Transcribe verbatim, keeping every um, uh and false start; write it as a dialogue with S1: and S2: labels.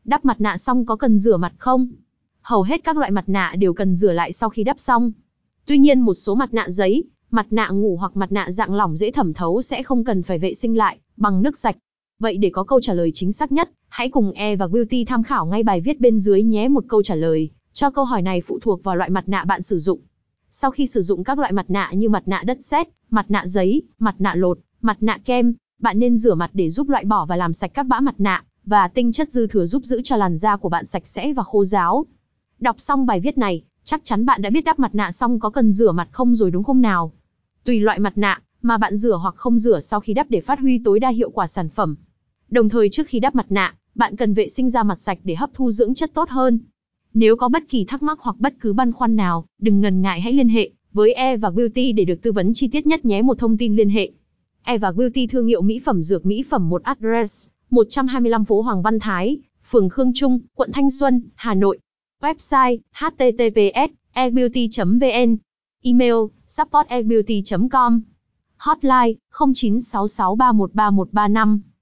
S1: Đắp mặt nạ xong có cần rửa mặt không? Hầu hết các loại mặt nạ đều cần rửa lại sau khi đắp xong. Tuy nhiên một số mặt nạ giấy, mặt nạ ngủ hoặc mặt nạ dạng lỏng dễ thẩm thấu sẽ không cần phải vệ sinh lại bằng nước sạch. Vậy để có câu trả lời chính xác nhất, hãy cùng E và Beauty tham khảo ngay bài viết bên dưới nhé. Một câu trả lời cho câu hỏi này phụ thuộc vào loại mặt nạ bạn sử dụng. Sau khi sử dụng các loại mặt nạ như mặt nạ đất sét, mặt nạ giấy, mặt nạ lột, mặt nạ kem, bạn nên rửa mặt để giúp loại bỏ và làm sạch các bã mặt nạ và tinh chất dư thừa, giúp giữ cho làn da của bạn sạch sẽ và khô ráo. Đọc xong bài viết này, chắc chắn bạn đã biết đắp mặt nạ xong có cần rửa mặt không rồi đúng không nào? Tùy loại mặt nạ mà bạn rửa hoặc không rửa sau khi đắp để phát huy tối đa hiệu quả sản phẩm. Đồng thời trước khi đắp mặt nạ, bạn cần vệ sinh da mặt sạch để hấp thu dưỡng chất tốt hơn. Nếu có bất kỳ thắc mắc hoặc bất cứ băn khoăn nào, đừng ngần ngại hãy liên hệ với E và Beauty để được tư vấn chi tiết nhất nhé. Một thông tin liên hệ. E và Beauty, thương hiệu mỹ phẩm dược mỹ phẩm một address, một trăm hai mươi lăm phố Hoàng Văn Thái, phường Khương Trung, quận Thanh Xuân, Hà Nội. Website h t t p s e beauty chấm v n. Email support e beauty chấm com. Hotline không chín sáu sáu ba một ba một ba năm.